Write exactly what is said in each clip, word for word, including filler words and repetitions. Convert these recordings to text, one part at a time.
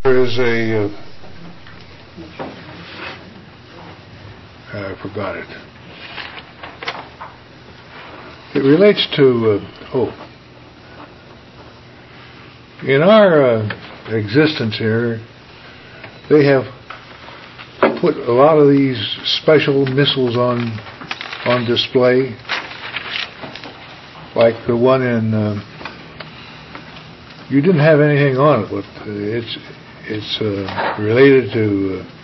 There is a, uh, I forgot it. It relates to, uh, oh, in our uh, existence here, they have put a lot of these special missiles on on display, like the one in. Uh, you didn't have anything on it, but it's it's uh, related to. Uh,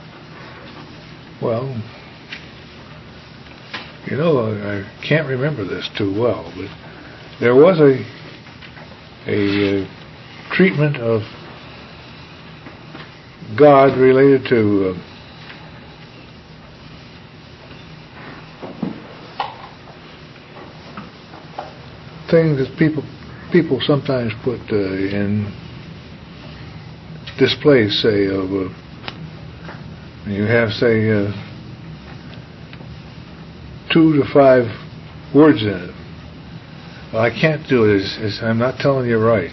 well, you know, I, I can't remember this too well, but there was a a uh, treatment of God related to. Uh, things that people people sometimes put uh, in displays, say of uh, you have say uh, two to five words in it. Well, I can't do it. It's, it's, I'm not telling you right.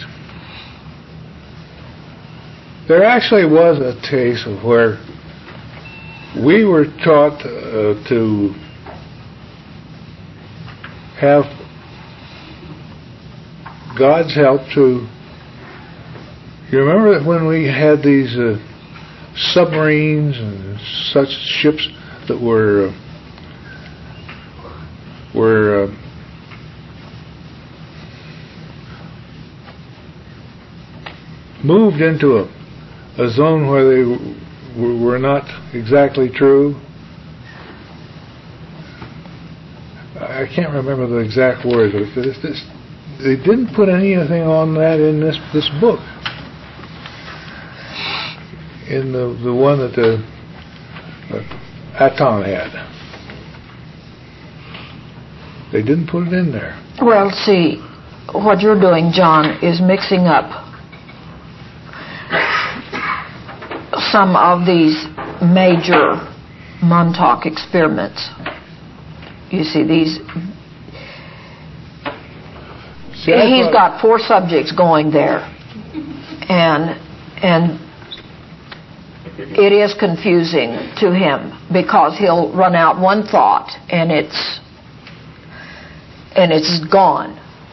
There actually was a case of where we were taught uh, to have God's help to. You remember when we had these uh, submarines and such ships that were uh, were uh, moved into a, a zone where they w- were not exactly true. I can't remember the exact words, but this, this they didn't put anything on that in this this book. In the the one that the uh, Aton had, they didn't put it in there. Well, see, what you're doing, John, is mixing up some of these major Montauk experiments. You see, these. See, he's got four subjects going there, and and it is confusing to him because he'll run out one thought and it's and it's gone.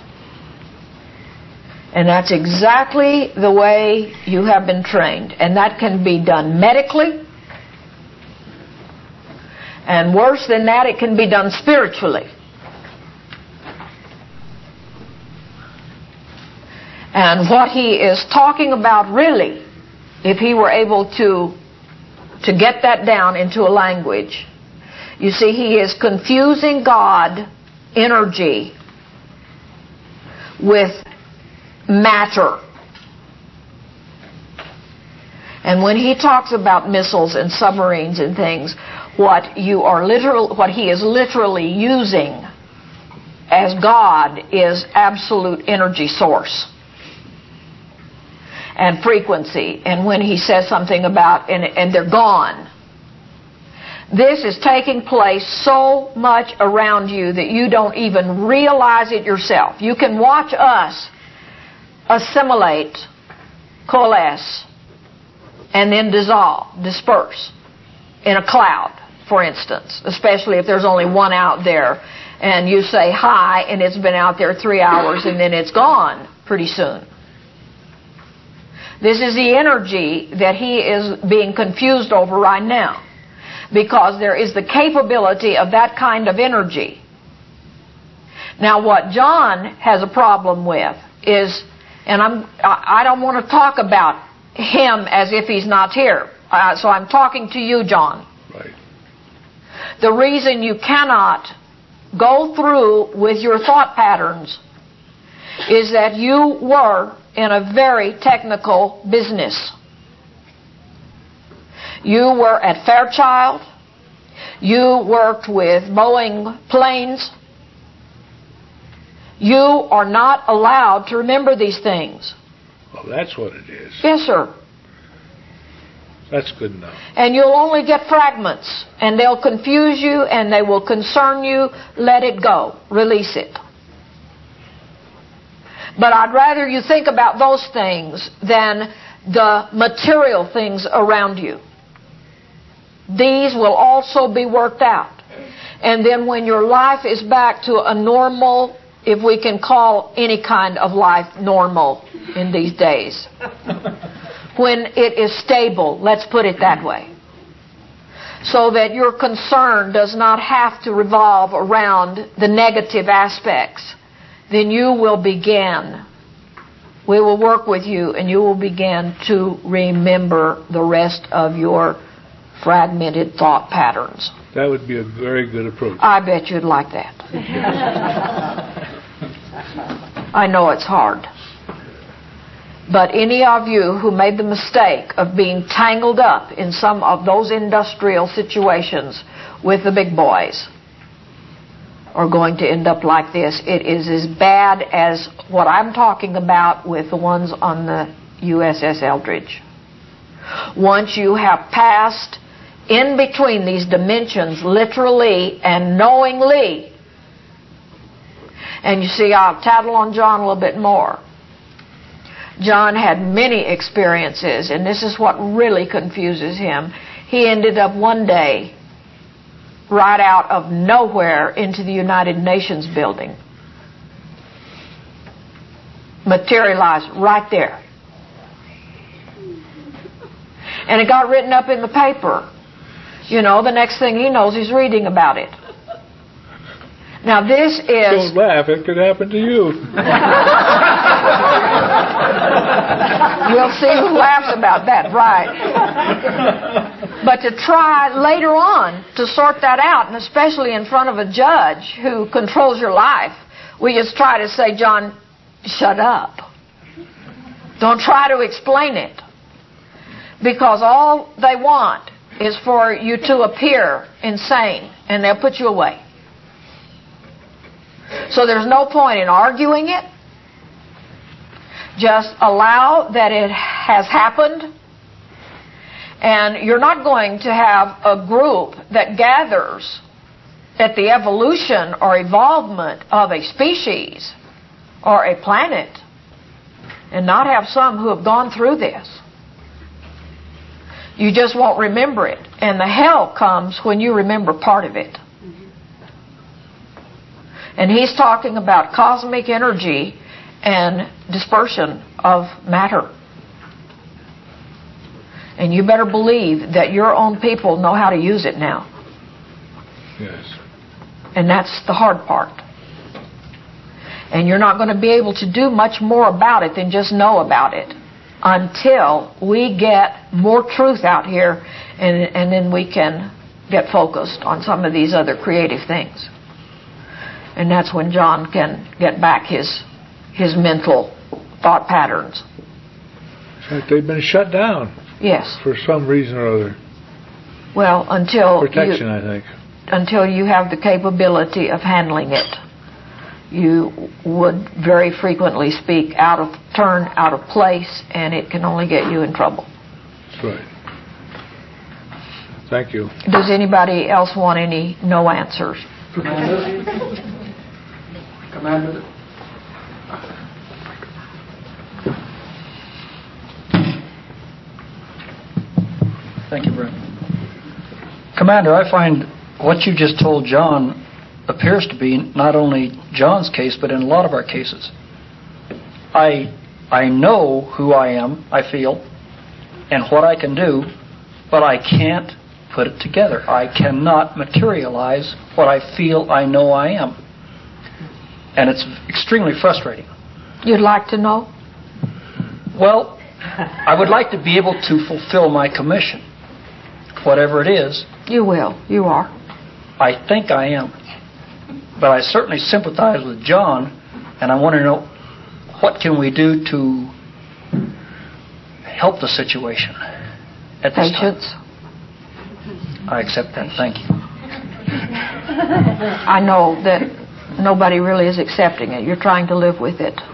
And that's exactly the way you have been trained, and that can be done medically, and worse than that, it can be done spiritually. And what he is talking about really, if he were able to to get that down into a language, you see, he is confusing God, energy, with matter. And when he talks about missiles and submarines and things, what you are literal, what he is literally using as God is absolute energy source and frequency. And when he says something about, and, and they're gone, this is taking place so much around you that you don't even realize it yourself. You can watch us assimilate, coalesce, and then dissolve, disperse in a cloud, for instance, especially if there's only one out there and you say hi and it's been out there three hours and then it's gone pretty soon. This is the energy that he is being confused over right now, because there is the capability of that kind of energy. Now what John has a problem with is, and I'm, I don't want to talk about him as if he's not here, uh, so I'm talking to you, John. Right. The reason you cannot go through with your thought patterns is that you were in a very technical business. You were at Fairchild. You worked with Boeing planes. You are not allowed to remember these things. Well, that's what it is. Yes, sir. That's good enough. And you'll only get fragments, and they'll confuse you, and they will concern you. Let it go. Release it. But I'd rather you think about those things than the material things around you. These will also be worked out. And then when your life is back to a normal, if we can call any kind of life normal in these days, when it is stable, let's put it that way, so that your concern does not have to revolve around the negative aspects, then you will begin, we will work with you, and you will begin to remember the rest of your fragmented thought patterns. That would be a very good approach. I bet you'd like that. I know it's hard. But any of you who made the mistake of being tangled up in some of those industrial situations with the big boys are going to end up like this. It is as bad as what I'm talking about with the ones on the U S S Eldridge. Once you have passed in between these dimensions, literally and knowingly, and you see, I'll tattle on John a little bit more. John had many experiences, and this is what really confuses him. He ended up one day right out of nowhere into the United Nations building. Materialized right there. And it got written up in the paper. You know, the next thing he knows, he's reading about it. Now this is... Don't laugh, it could happen to you. We'll see who laughs about that, right. But to try later on to sort that out, and especially in front of a judge who controls your life, we just try to say, John, shut up. Don't try to explain it. Because all they want is for you to appear insane, and they'll put you away. So there's no point in arguing it. Just allow that it has happened. And you're not going to have a group that gathers at the evolution or evolvement of a species or a planet and not have some who have gone through this. You just won't remember it. And the hell comes when you remember part of it. And he's talking about cosmic energy and dispersion of matter. And you better believe that your own people know how to use it now. Yes. And that's the hard part. And you're not going to be able to do much more about it than just know about it until we get more truth out here, and, and then we can get focused on some of these other creative things. And that's when John can get back his his mental thought patterns. They've been shut down. Yes. For some reason or other. Well, until protection, you, I think. Until you have the capability of handling it, you would very frequently speak out of turn, out of place, and it can only get you in trouble. That's right. Thank you. Does anybody else want any no answers? Commander? Commander? Thank you, Brent. Commander, I find what you just told John appears to be not only John's case, but in a lot of our cases. I I know who I am, I feel, and what I can do, but I can't put it together. I cannot materialize what I feel I know I am. And it's extremely frustrating. You'd like to know? Well, I would like to be able to fulfill my commission, whatever it is. You will. You are. I think I am. But I certainly sympathize with John, and I want to know, what can we do to help the situation at this Patience. time? I accept that. Thank you. I know that nobody really is accepting it. You're trying to live with it.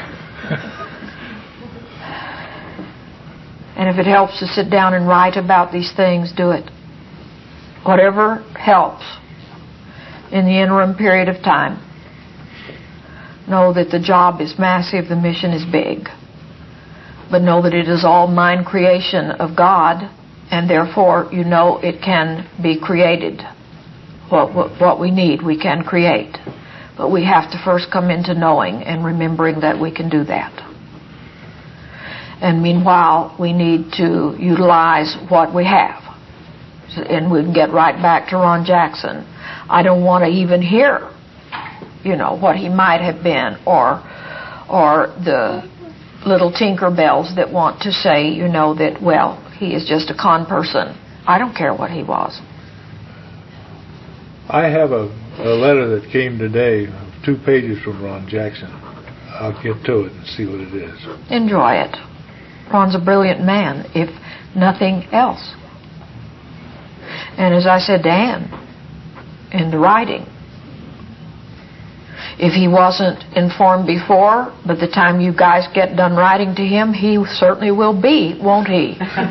And if it helps to sit down and write about these things, do it. Whatever helps in the interim period of time. Know that the job is massive, the mission is big. but know that it is all mind creation of God, and therefore you know it can be created. What, what, what we need, we can create. But we have to first come into knowing and remembering that we can do that. And meanwhile, we need to utilize what we have. And we can get right back to Ron Jackson. I don't want to even hear, you know, what he might have been, or or the little Tinkerbells that want to say, you know, that, well, he is just a con person. I don't care what he was. I have a, a letter that came today, two pages from Ron Jackson. I'll get to it and see what it is. Enjoy it. Ron's a brilliant man, if nothing else. And as I said to Ann, in the writing, if he wasn't informed before, by the time you guys get done writing to him, he certainly will be, won't he?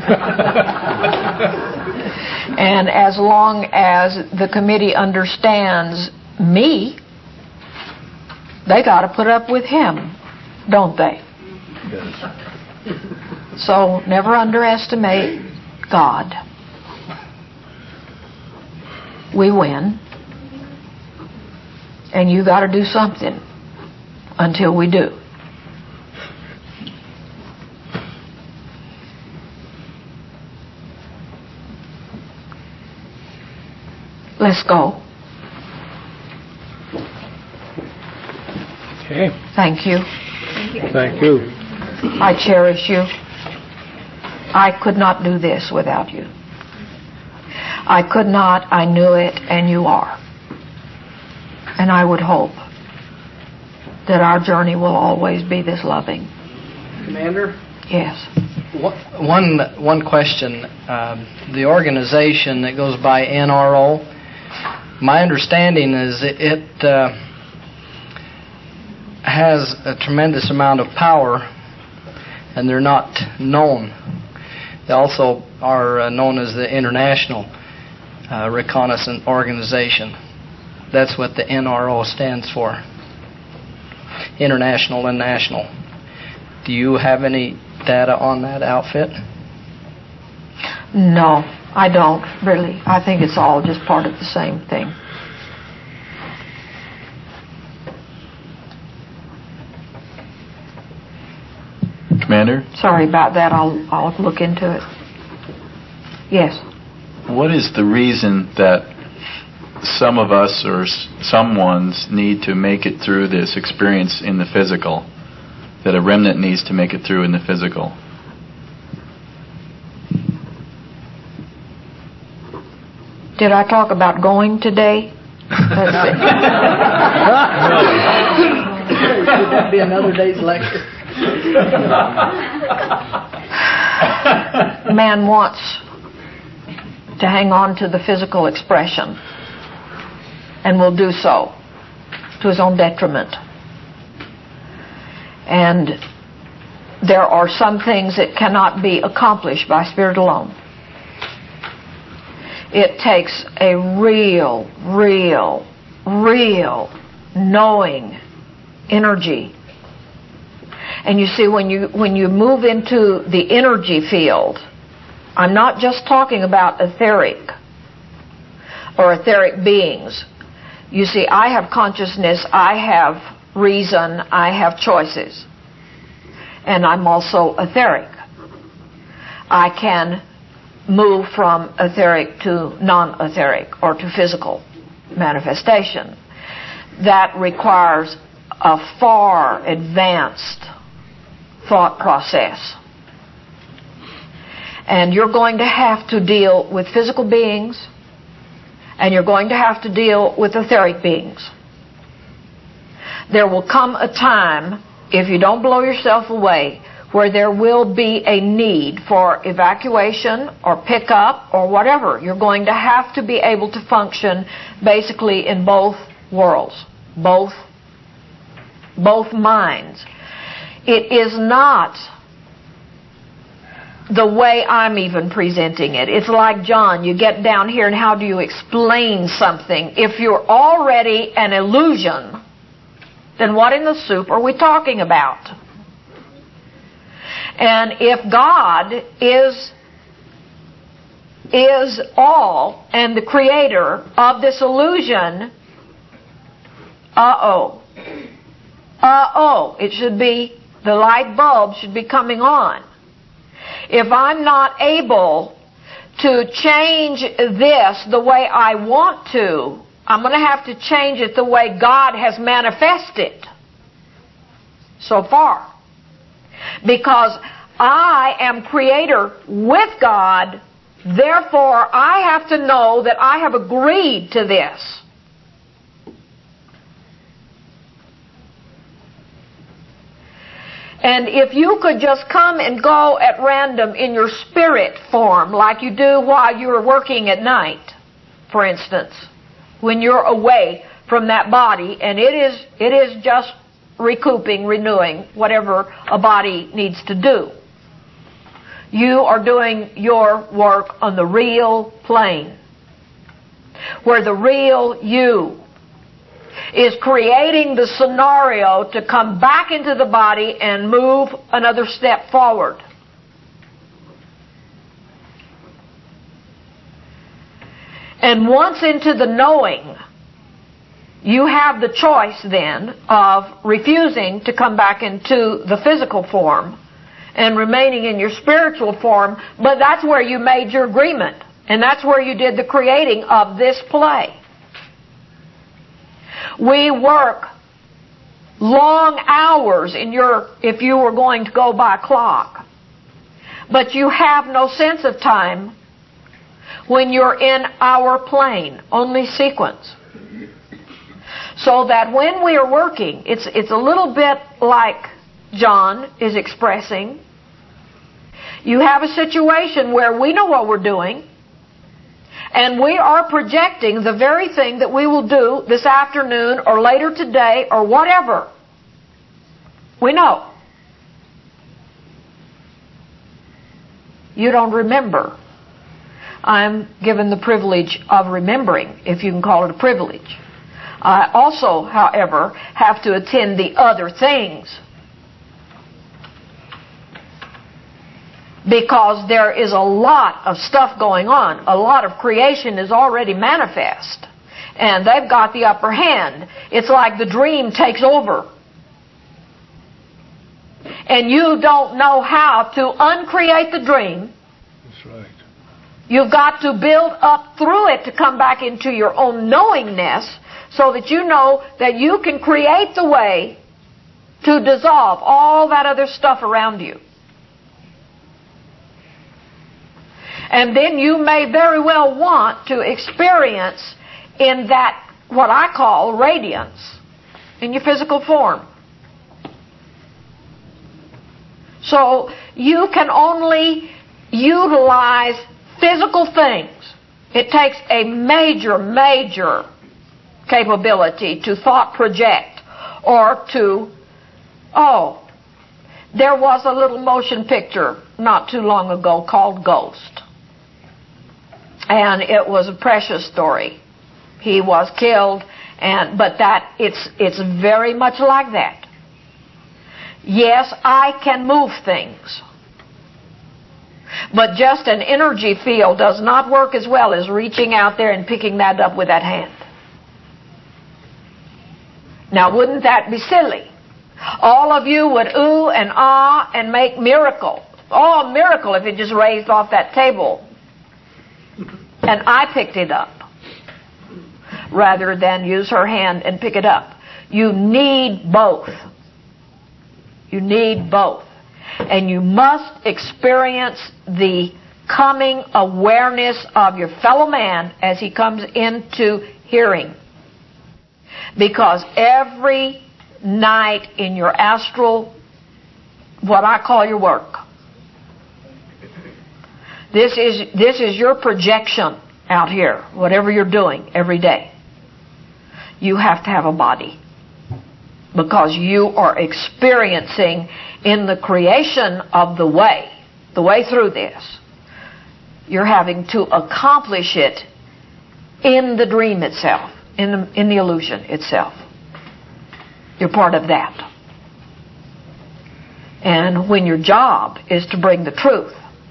And as long as the committee understands me, they got to put up with him, don't they? Yes. So never underestimate God. We win. And you got to do something until we do. Let's go. Okay. Thank you. Thank you. I cherish you. I could not do this without you. I could not, I knew it, and you are. And I would hope that our journey will always be this loving. Commander? Yes. One one question. Um, the organization that goes by N R O, my understanding is it, it uh, has a tremendous amount of power, and they're not known. They also are uh, known as the International uh, Reconnaissance Organization. That's what the N R O stands for. International and National. Do you have any data on that outfit? No, I don't, really. I think it's all just part of the same thing. Commander? Sorry about that. I'll, I'll look into it. Yes. What is the reason that some of us or s- some ones need to make it through this experience in the physical, that a remnant needs to make it through in the physical? Did I talk about going today? Let's see. Should that be another day's lecture? Man wants to hang on to the physical expression, and will do so to his own detriment. And there are some things that cannot be accomplished by spirit alone. It takes a real, real, real knowing energy. And you see, when you when you move into the energy field, I'm not just talking about etheric or etheric beings. You see, I have consciousness, I have reason, I have choices. And I'm also etheric. I can move from etheric to non-etheric or to physical manifestation. That requires a far advanced thought process. And you're going to have to deal with physical beings, and you're going to have to deal with etheric beings. There will come a time, if you don't blow yourself away, where there will be a need for evacuation or pickup or whatever. You're going to have to be able to function basically in both worlds, both, both minds. It is not the way I'm even presenting it. It's like John, you get down here and how do you explain something? If you're already an illusion, then what in the soup are we talking about? And if God is is all and the creator of this illusion, uh-oh. Uh-oh. It should be, the light bulb should be coming on. If I'm not able to change this the way I want to, I'm going to have to change it the way God has manifested so far. Because I am creator with God, therefore I have to know that I have agreed to this. And if you could just come and go at random in your spirit form, like you do while you're working at night, for instance, when you're away from that body, and it is it is just recouping, renewing, whatever a body needs to do. You are doing your work on the real plane, where the real you is creating the scenario to come back into the body and move another step forward. And once into the knowing, you have the choice then of refusing to come back into the physical form and remaining in your spiritual form, but that's where you made your agreement, and that's where you did the creating of this play. We work long hours in your, if you were going to go by clock, but you have no sense of time when you're in our plane, only sequence. So that when we are working, it's it's a little bit like John is expressing. You have a situation where we know what we're doing, and we are projecting the very thing that we will do this afternoon or later today or whatever. We know. You don't remember. I'm given the privilege of remembering, if you can call it a privilege. I also, however, have to attend the other things, because there is a lot of stuff going on. A lot of creation is already manifest, and they've got the upper hand. It's like the dream takes over, and you don't know how to uncreate the dream. That's right. You've got to build up through it to come back into your own knowingness, so that you know that you can create the way to dissolve all that other stuff around you. And then you may very well want to experience in that, what I call radiance, in your physical form. So you can only utilize physical things. It takes a major, major capability to thought project, or to, oh, there was a little motion picture not too long ago called Ghost. And it was a precious story. He was killed, and but that it's it's very much like that. Yes, I can move things, but just an energy field does not work as well as reaching out there and picking that up with that hand. Now, wouldn't that be silly? All of you would ooh and ah and make miracle. Oh, miracle if it just raised off that table and I picked it up, rather than use her hand and pick it up. You need both. You need both. And you must experience the coming awareness of your fellow man as he comes into hearing. Because every night in your astral, what I call your work, this is this is your projection out here, whatever you're doing every day. You have to have a body, because you are experiencing in the creation of the way, the way through this, you're having to accomplish it in the dream itself, in the, in the illusion itself. You're part of that. And when your job is to bring the truth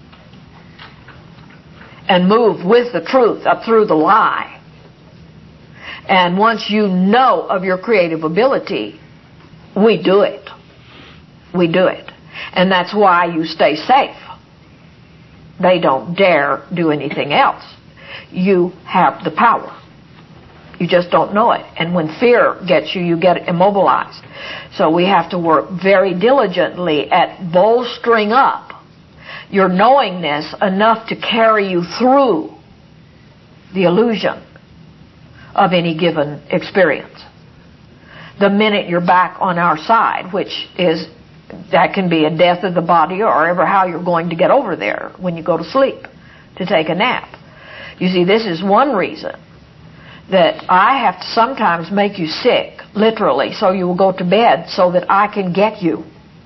and move with the truth up through the lie, and once you know of your creative ability, we do it. We do it. And that's why you stay safe. They don't dare do anything else. You have the power. You just don't know it. And when fear gets you, you get immobilized. So we have to work very diligently at bolstering up your knowingness enough to carry you through the illusion of any given experience. The minute you're back on our side, which is, that can be a death of the body or ever how you're going to get over there when you go to sleep to take a nap. You see, this is one reason that I have to sometimes make you sick, literally, so you will go to bed so that I can get you.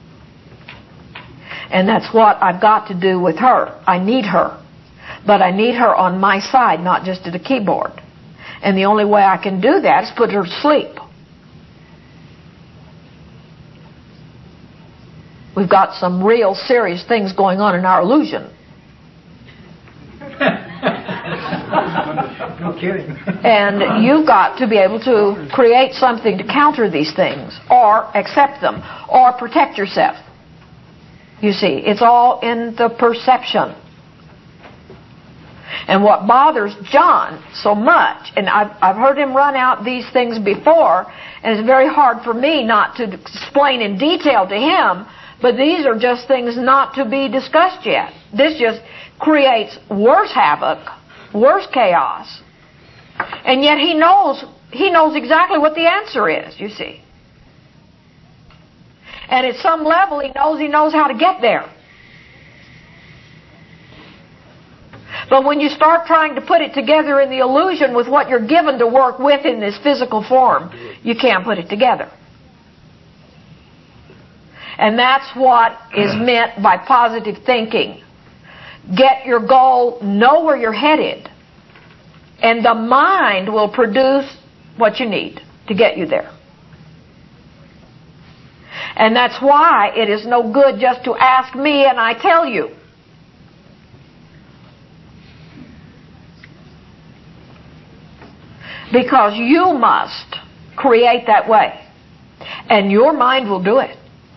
And that's what I've got to do with her. I need her. But I need her on my side, not just at a keyboard. And the only way I can do that is put her to sleep. We've got some real serious things going on in our illusion. No kidding. And you've got to be able to create something to counter these things, or accept them, or protect yourself. You see, it's all in the perception. And what bothers John so much, and I've, I've heard him run out these things before, and it's very hard for me not to explain in detail to him, but these are just things not to be discussed yet. This just creates worse havoc, worse chaos. And yet he knows, he knows exactly what the answer is, you see. And at some level he knows he knows how to get there. But when you start trying to put it together in the illusion with what you're given to work with in this physical form, you can't put it together. And that's what is meant by positive thinking. Get your goal, know where you're headed, and the mind will produce what you need to get you there. And that's why it is no good just to ask me and I tell you. Because you must create that way. And your mind will do it.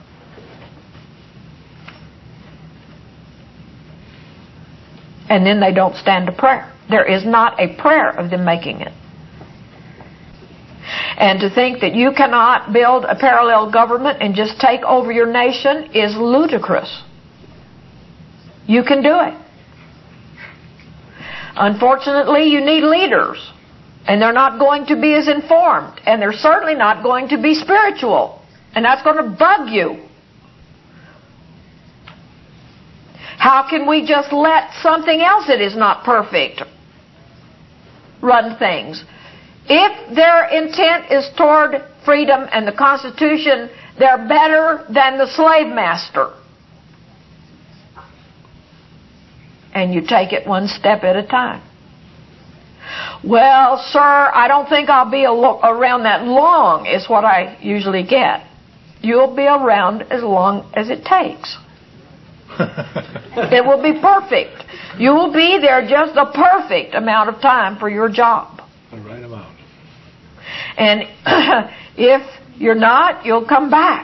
And then they don't stand a prayer. There is not a prayer of them making it. And to think that you cannot build a parallel government and just take over your nation is ludicrous. You can do it. Unfortunately, you need leaders. And they're not going to be as informed. And they're certainly not going to be spiritual. And that's going to bug you. How can we just let something else that is not perfect run things? If their intent is toward freedom and the Constitution, they're better than the slave master. And you take it one step at a time. Well, sir, I don't think I'll be around that long, is what I usually get. You'll be around as long as it takes. It will be perfect. You will be there just the perfect amount of time for your job. The right amount. And if you're not, you'll come back.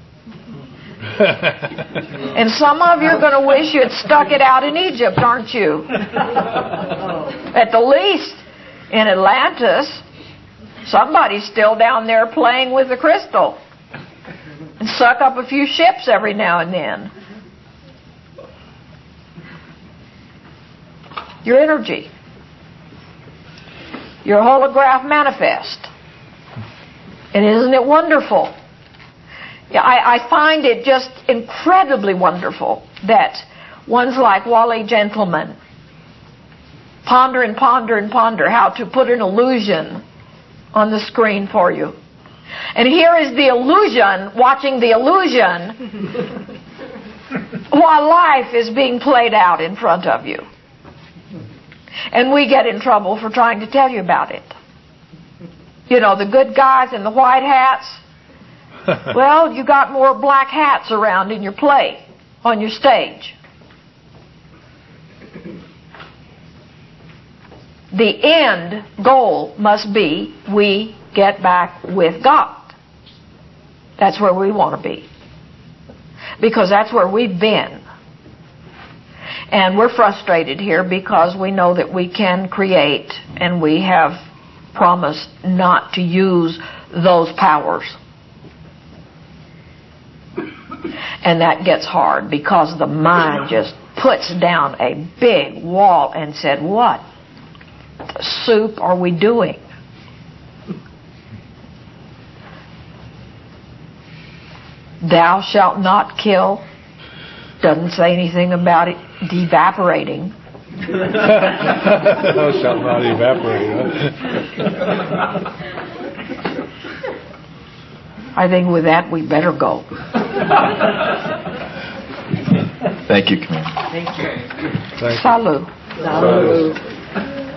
And some of you are going to wish you had stuck it out in Egypt, aren't you? At the least, in Atlantis, somebody's still down there playing with the crystal. And suck up a few ships every now and then. Your energy. Your holograph manifest. And isn't it wonderful? Yeah, I, I find it just incredibly wonderful that ones like Wally Gentleman ponder and ponder and ponder how to put an illusion on the screen for you. And here is the illusion, watching the illusion while life is being played out in front of you. And we get in trouble for trying to tell you about it. You know, the good guys in the white hats, Well, you got more black hats around in your play, on your stage. The end goal must be we get back with God. That's where we want to be. Because that's where we've been. And we're frustrated here because we know that we can create, and we have promised not to use those powers. And that gets hard because the mind just puts down a big wall and said, what the soup are we doing? Thou shalt not kill. Doesn't say anything about it evaporating. Thou shalt not evaporate. Huh? I think with that we better go. Thank you, Commander. Thank you. Salud. Salud.